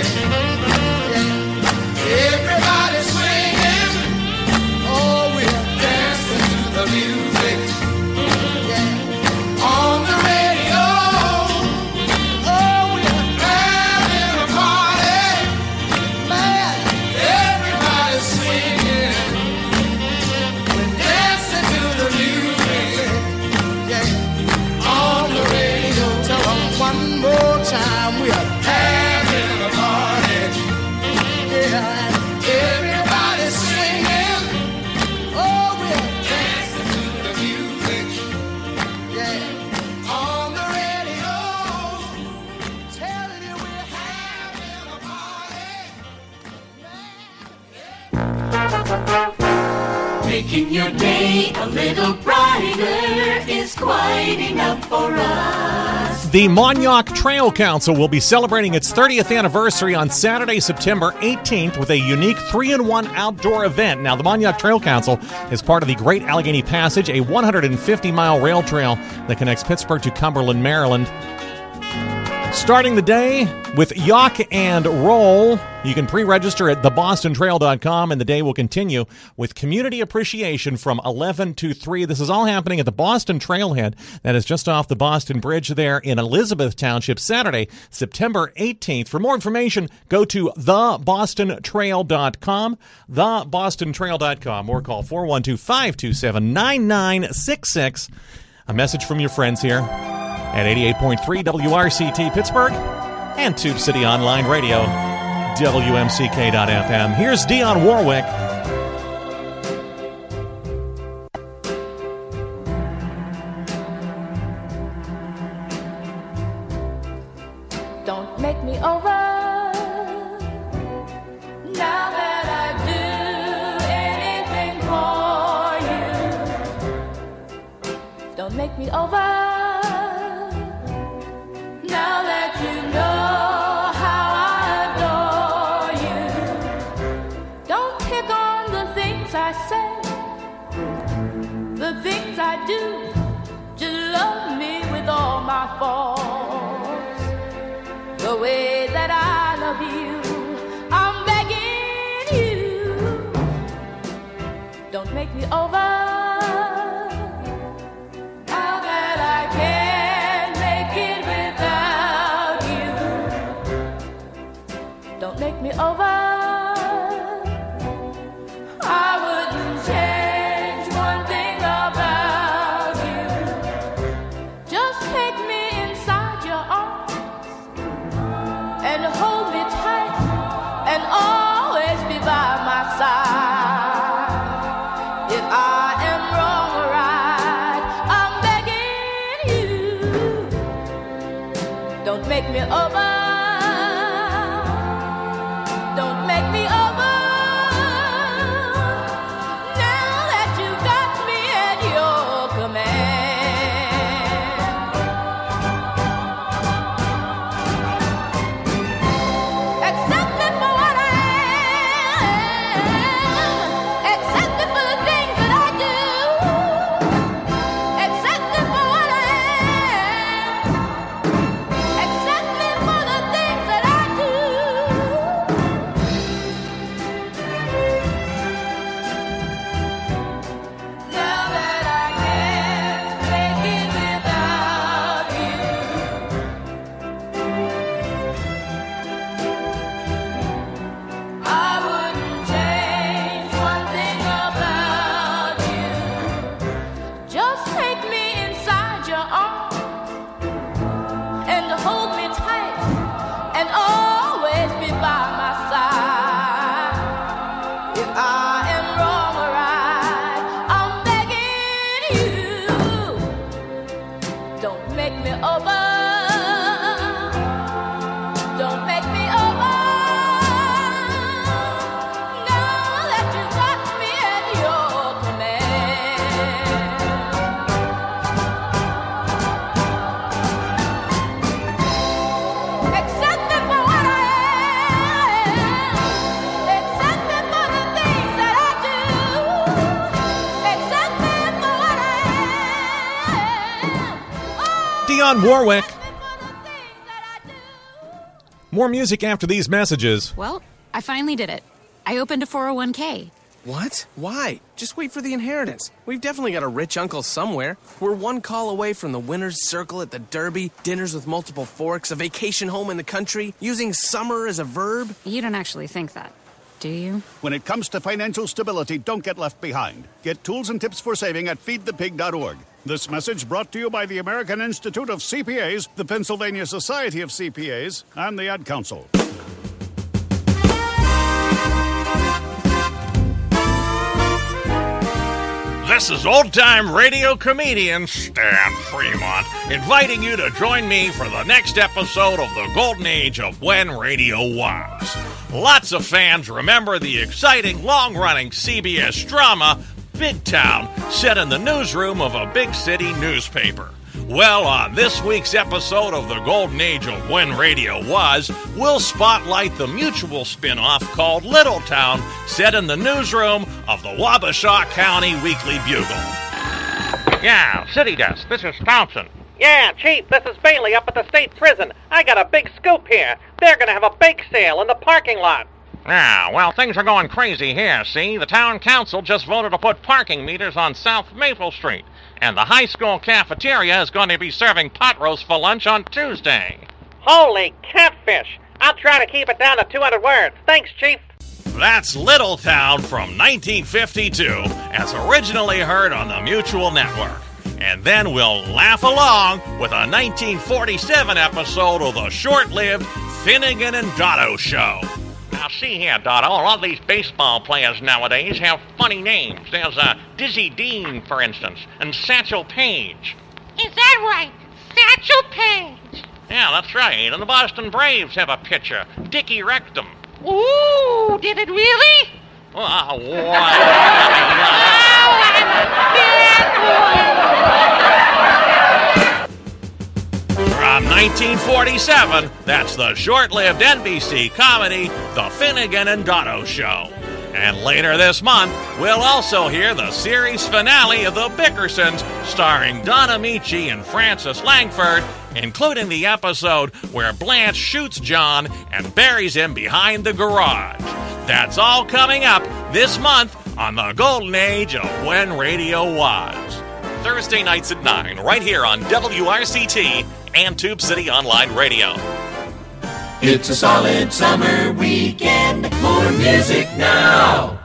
[SPEAKER 12] Yeah. Everybody swinging, oh, we're dancing to the music. Yeah. On the radio, oh, we're having a party. Man, everybody's swinging, we're dancing to the music. Yeah. On the radio, tell them one more time, we're having a party. Yeah. Everybody's swinging, oh, we're dancing to the music. Yeah. On the radio, tell you we're having a party.
[SPEAKER 13] Making your day a little brighter is quite enough for us.
[SPEAKER 1] The Montauk Trail Council will be celebrating its thirtieth anniversary on Saturday, September eighteenth with a unique three in one outdoor event. Now, the Montauk Trail Council is part of the Great Allegheny Passage, a one hundred fifty mile rail trail that connects Pittsburgh to Cumberland, Maryland. Starting the day with Yak and Roll. You can pre-register at the boston trail dot com, and the day will continue with community appreciation from eleven to three. This is all happening at the Boston Trailhead. That is just off the Boston Bridge there in Elizabeth Township, Saturday, September eighteenth. For more information, go to the boston trail dot com, the boston trail dot com, or call four one two, five two seven, nine nine six six. A message from your friends here at eighty-eight point three W R C T Pittsburgh and Tube City Online Radio, W M C K dot F M. Here's Dionne Warwick.
[SPEAKER 14] Don't make me over now that I do anything for you. Don't make me over now that you know how I adore you. Don't pick on the things I say, the things I do. Just love me with all my faults, the way that I love you. I'm begging you, don't make me over. Now that I can't make it without you, don't make me over. I wouldn't change one thing about you. Just take me inside your arms and hold me tight and always be by my side. If I am wrong or right, I'm begging you, don't make me over. Don't make me over. Now that you got me at your command. Accept me for what I am. Accept me for the things that I do. Accept me for what I am. Accept me for the
[SPEAKER 1] Dionne Warwick. More music after these messages.
[SPEAKER 15] Well, I finally did it. I opened a four oh one k.
[SPEAKER 16] What? Why? Just wait for the inheritance. We've definitely got a rich uncle somewhere. We're one call away from the winner's circle at the Derby, dinners with multiple forks, a vacation home in the country, using summer as a verb.
[SPEAKER 15] You don't actually think that, do you?
[SPEAKER 17] When it comes to financial stability, don't get left behind. Get tools and tips for saving at feed the pig dot org. This message brought to you by the American Institute of C P As, the Pennsylvania Society of C P As, and the Ad Council.
[SPEAKER 1] This is old-time radio comedian Stan Fremont, inviting you to join me for the next episode of the golden age of when radio was. Lots of fans remember the exciting, long-running C B S drama, Big Town, set in the newsroom of a big city newspaper. Well, on this week's episode of the golden age of when radio was, we'll spotlight the Mutual spin-off called Little Town, set in the newsroom of the Wabasha County Weekly Bugle.
[SPEAKER 18] Yeah, City Desk, this is Thompson. Yeah, Chief, this is Bailey up at the state prison. I got a big scoop here. They're gonna have a bake sale in the parking lot.
[SPEAKER 19] Ah, well, things are going crazy here, see? The town council just voted to put parking meters on South Maple Street. And the high school cafeteria is going to be serving pot roast for lunch on Tuesday.
[SPEAKER 18] Holy catfish! I'll try to keep it down to two hundred words. Thanks, Chief.
[SPEAKER 1] That's Little Town from nineteen fifty-two, as originally heard on the Mutual Network. And then we'll laugh along with a nineteen forty-seven episode of the short-lived Finnegan and Dotto Show.
[SPEAKER 19] Now, see here, Dotto, a lot of these baseball players nowadays have funny names. There's uh, Dizzy Dean, for instance, and Satchel Paige.
[SPEAKER 14] Is that right? Satchel Paige.
[SPEAKER 19] Yeah, that's right. And the Boston Braves have a pitcher, Dickie Rectum.
[SPEAKER 14] Ooh, did it really?
[SPEAKER 19] Oh, uh,
[SPEAKER 1] From nineteen forty-seven, that's the short-lived N B C comedy, The Finnegan and Dotto Show. And later this month, we'll also hear the series finale of The Bickersons, starring Don Amici and Francis Langford, including the episode where Blanche shoots John and buries him behind the garage. That's all coming up this month on the golden age of when radio was. Thursday nights at nine, right here on W R C T and Tube City Online Radio.
[SPEAKER 13] It's a solid summer weekend. More music now.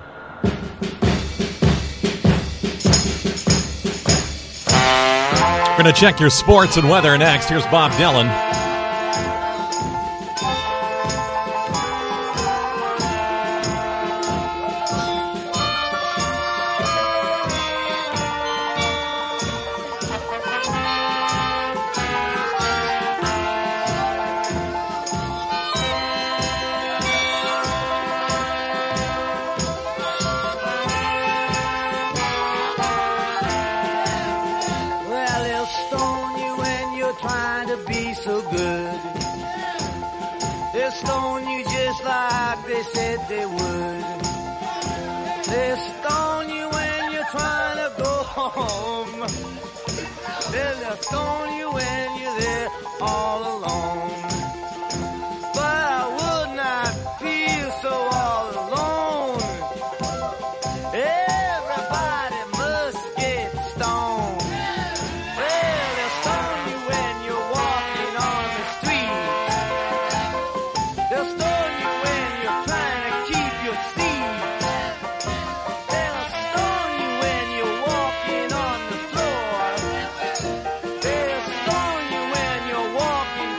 [SPEAKER 1] We're going to check your sports and weather next. Here's Bob Dylan.
[SPEAKER 12] They would. They stone you when you're trying to go home. They'll stone you when you're there all alone. But I would not feel so all alone. Everybody must get stoned. Well, they'll stone you when you're walking on the street. They'll stone you when you're trying to keep your seat. They'll stone you when you're walking on the floor. They'll stone you when you're walking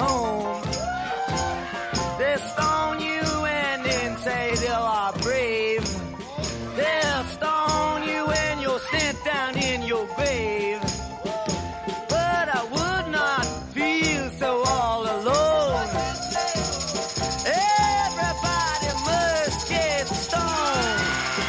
[SPEAKER 10] home. They'll stone you and then say they are brave. They'll stone you when you're sent down in your grave. But I would not feel so all alone. Everybody must get stoned.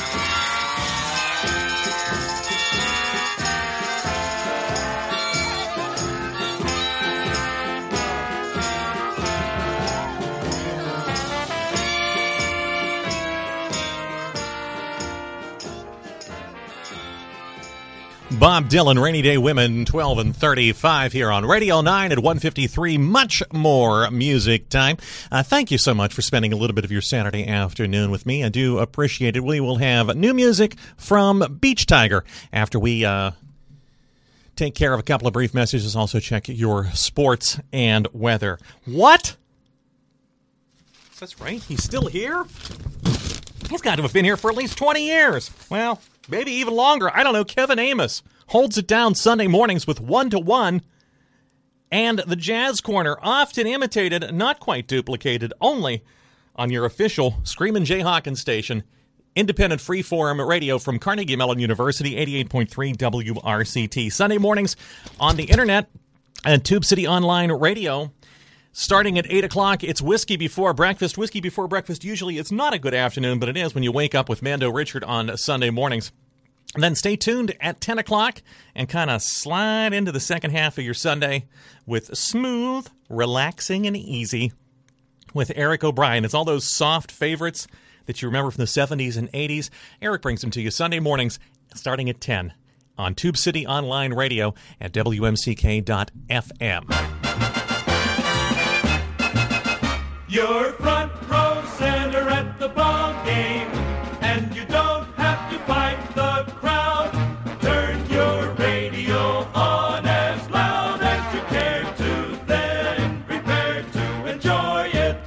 [SPEAKER 1] Bob Dylan, Rainy Day Women, twelve and thirty-five here on Radio nine at one fifty-three. Much more music time. Uh, thank you so much for spending a little bit of your Saturday afternoon with me. I do appreciate it. We will have new music from Beach Tiger after we uh, take care of a couple of brief messages. Also check your sports and weather. What? That's right. He's still here? He's got to have been here for at least twenty years. Well, maybe even longer. I don't know. Kevin Amos holds it down Sunday mornings with One to One and the Jazz Corner, often imitated, not quite duplicated, only on your official Screamin' Jay Hawkins station, independent freeform radio from Carnegie Mellon University, eighty-eight point three W R C T. Sunday mornings on the internet and Tube City Online Radio. Starting at eight o'clock, it's Whiskey Before Breakfast. Whiskey Before Breakfast, usually it's not a good afternoon, but it is when you wake up with Mando Richard on Sunday mornings. And then stay tuned at ten o'clock and kind of slide into the second half of your Sunday with Smooth, Relaxing, and Easy with Eric O'Brien. It's all those soft favorites that you remember from the seventies and eighties. Eric brings them to you Sunday mornings starting at ten on Tube City Online Radio at W M C K dot F M.
[SPEAKER 12] You're front row center at the ball game, and you don't have to fight the crowd. Turn your radio on as loud as you care to, then prepare to enjoy it.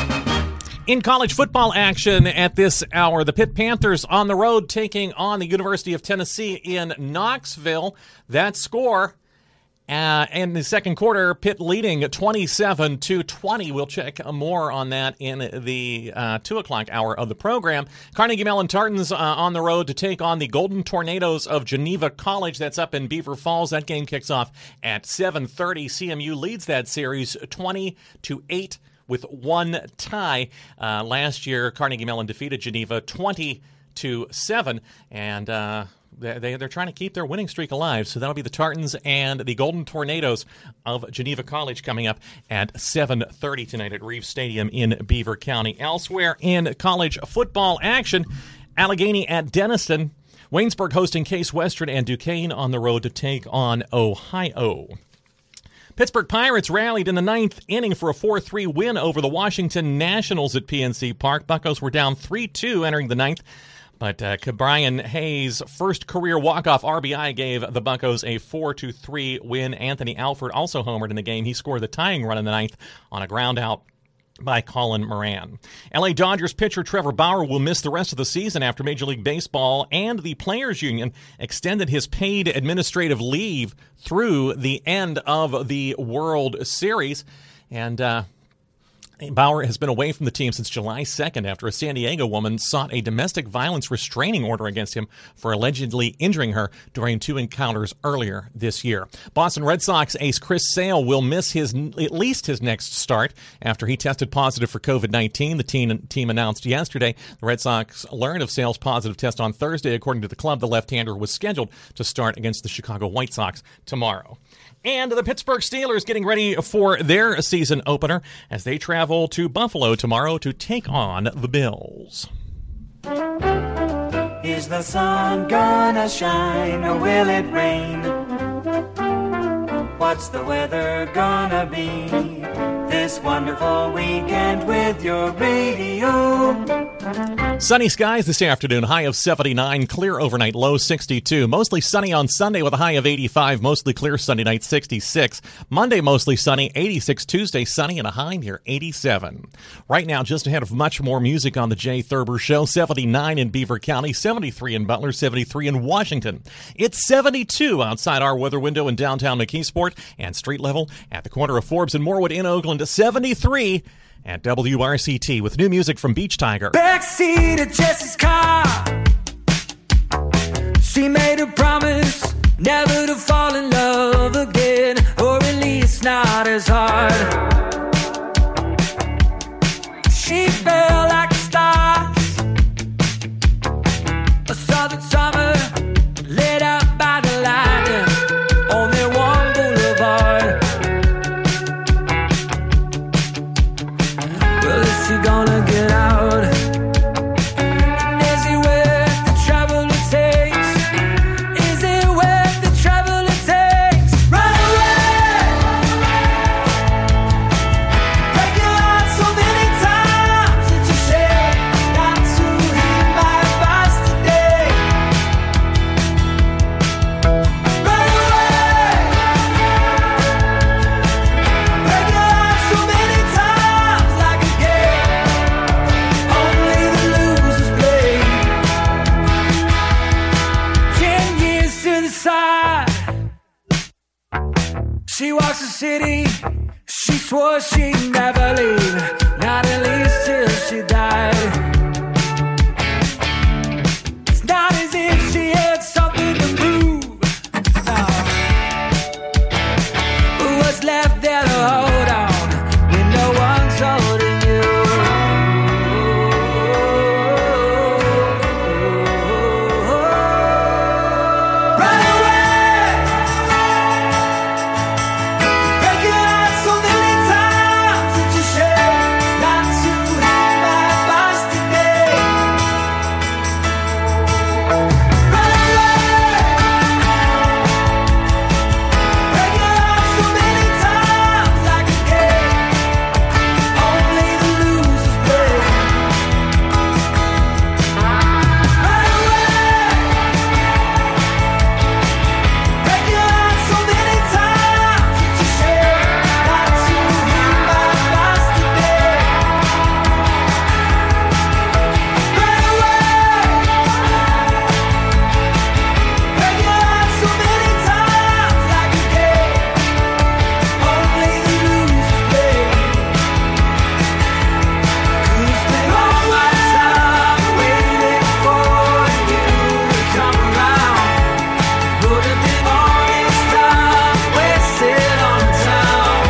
[SPEAKER 1] In college football action at this hour, the Pitt Panthers on the road taking on the University of Tennessee in Knoxville. That score Uh, in the second quarter, Pitt leading twenty-seven to twenty. We'll check more on that in the uh, two o'clock hour of the program. Carnegie Mellon Tartans uh, on the road to take on the Golden Tornadoes of Geneva College. That's up in Beaver Falls. That game kicks off at seven thirty. C M U leads that series twenty to eight with one tie. Uh, last year, Carnegie Mellon defeated Geneva twenty to seven, and uh They, they're trying to keep their winning streak alive, so that'll be the Tartans and the Golden Tornadoes of Geneva College coming up at seven thirty tonight at Reeves Stadium in Beaver County. Elsewhere in college football action, Allegheny at Denison, Waynesburg hosting Case Western, and Duquesne on the road to take on Ohio. Pittsburgh Pirates rallied in the ninth inning for a four three win over the Washington Nationals at P N C Park. Buccos were down three two entering the ninth. But uh, Brian Hayes' first career walk-off R B I gave the Buccos a four to three win. Anthony Alford also homered in the game. He scored the tying run in the ninth on a ground out by Colin Moran. L A Dodgers pitcher Trevor Bauer will miss the rest of the season after Major League Baseball and the Players Union extended his paid administrative leave through the end of the World Series. And uh Bauer has been away from the team since July second after a San Diego woman sought a domestic violence restraining order against him for allegedly injuring her during two encounters earlier this year. Boston Red Sox ace Chris Sale will miss his at least his next start after he tested positive for covid nineteen. The team, team announced yesterday. The Red Sox learned of Sale's positive test on Thursday. According to the club, the left-hander was scheduled to start against the Chicago White Sox tomorrow. And the Pittsburgh Steelers getting ready for their season opener as they travel to Buffalo tomorrow to take on the Bills.
[SPEAKER 10] Is the sun gonna shine or will it rain? What's the weather gonna be this
[SPEAKER 20] this wonderful weekend with your radio.
[SPEAKER 1] Sunny skies this afternoon, high of seventy-nine, clear overnight, low sixty-two. Mostly sunny on Sunday with a high of eighty-five, mostly clear Sunday night, sixty-six. Monday, mostly sunny, eighty-six. Tuesday, sunny and a high near eighty-seven. Right now, just ahead of much more music on the Jay Thurber Show, seventy-nine in Beaver County, seventy-three in Butler, seventy-three in Washington. It's seventy-two outside our weather window in downtown McKeesport, and street level at the corner of Forbes and Morwood in Oakland, seventy-three at W R C T with new music from Beach Tiger.
[SPEAKER 3] Backseat of Jessie's car, she made a promise never to fall in love again, or at least not as hard. She felt like a star, a southern summer lit up by the light on their one boulevard. Well, is she gonna get out? And is it worth the trouble it takes? Is it worth the trouble it takes? Run away! Break your heart so many times that you said not to heed my advice today. Run away! Break your heart so many times like a game only the losers play. Ten years to the side, she walks the city. She swore she'd never leave, not at least till she died. It's not as if she had something to prove. No. But what's left there to hold on when no one's holding you? Run away! Break your heart so many times that you said not to heed my advice today. Run away! Break your heart so many times like a game only the losers play. Run away! Break your heart so many times that you said not to heed my advice today. Run away! Break your heart so many times like a game only the losers play. 'Cause spent all my time waiting for you to come around. Would have been all this time wasted on town.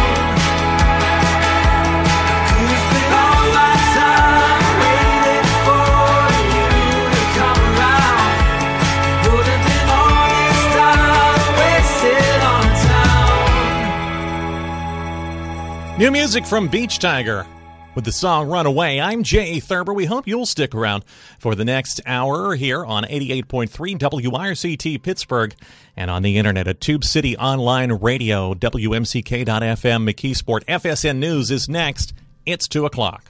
[SPEAKER 3] 'Cause spent all my time waiting for you to come around. Would have been all this time wasted on town.
[SPEAKER 1] New music from Beach Tiger with the song Runaway. I'm Jay Thurber. We hope you'll stick around for the next hour here on eighty-eight point three W I R C T Pittsburgh and on the internet at Tube City Online Radio, W M C K dot F M, McKeesport. F S N News is next. It's two o'clock.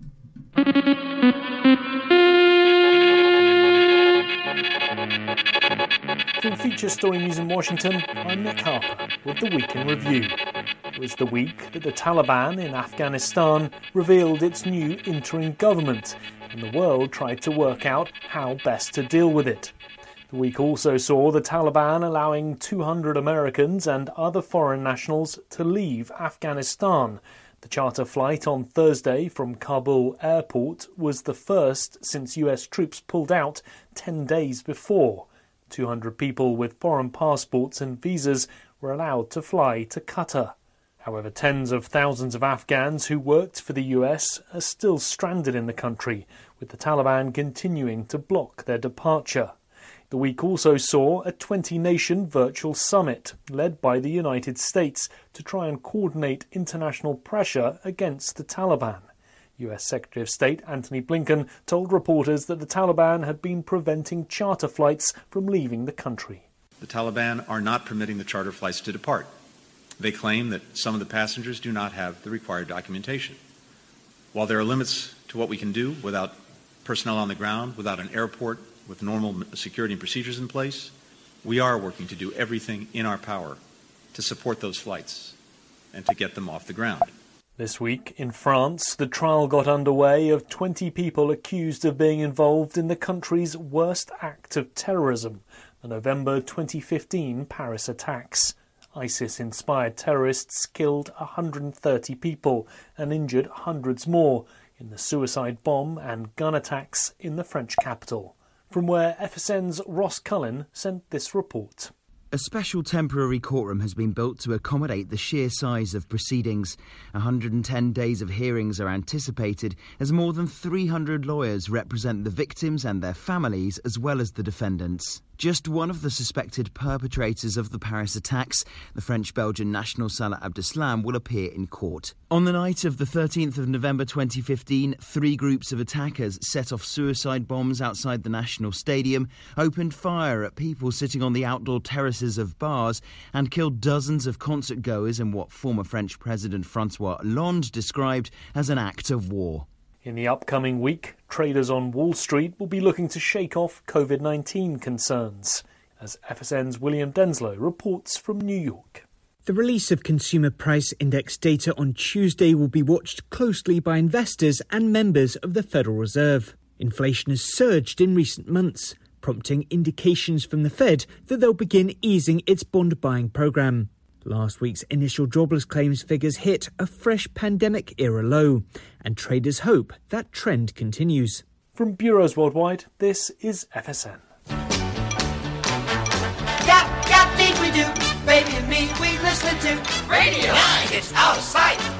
[SPEAKER 5] From Feature Story News in Washington, I'm Nick Harper with the Week in Review. It was the week that the Taliban in Afghanistan revealed its new interim government, and the world tried to work out how best to deal with it. The week also saw the Taliban allowing two hundred Americans and other foreign nationals to leave Afghanistan. The charter flight on Thursday from Kabul airport was the first since U S troops pulled out ten days before. two hundred people with foreign passports and visas were allowed to fly to Qatar. However, tens of thousands of Afghans who worked for the U S are still stranded in the country, with the Taliban continuing to block their departure. The week also saw a twenty-nation virtual summit led by the United States to try and coordinate international pressure against the Taliban. U S Secretary of State Antony Blinken told reporters that the Taliban had been preventing charter flights from leaving the country.
[SPEAKER 6] The Taliban are not permitting the charter flights to depart. They claim that some of the passengers do not have the required documentation. While there are limits to what we can do without personnel on the ground, without an airport with normal security and procedures in place, we are working to do everything in our power to support those flights and to get them off the ground.
[SPEAKER 5] This week in France, the trial got underway of twenty people accused of being involved in the country's worst act of terrorism, the November twenty fifteen Paris attacks. ISIS-inspired terrorists killed one hundred thirty people and injured hundreds more in the suicide bomb and gun attacks in the French capital. From where F S N's Ross Cullen sent this report.
[SPEAKER 7] A special temporary courtroom has been built to accommodate the sheer size of proceedings. one hundred ten days of hearings are anticipated as more than three hundred lawyers represent the victims and their families as well as the defendants. Just one of the suspected perpetrators of the Paris attacks, the French-Belgian national Salah Abdeslam, will appear in court. On the night of the thirteenth of November twenty fifteen, three groups of attackers set off suicide bombs outside the National Stadium, opened fire at people sitting on the outdoor terraces of bars, and killed dozens of concert-goers in what former French President François Hollande described as an act of war.
[SPEAKER 5] In the upcoming week, traders on Wall Street will be looking to shake off COVID nineteen concerns, as F S N's William Denslow reports from New York.
[SPEAKER 8] The release of Consumer Price Index data on Tuesday will be watched closely by investors and members of the Federal Reserve. Inflation has surged in recent months, prompting indications from the Fed that they'll begin easing its bond buying programme. Last week's initial jobless claims figures hit a fresh pandemic-era low, and traders hope that trend continues.
[SPEAKER 5] From bureaus worldwide, this is F S N.
[SPEAKER 12] Got, got things we do, baby and me, we listen to Radio nine. It's out of sight,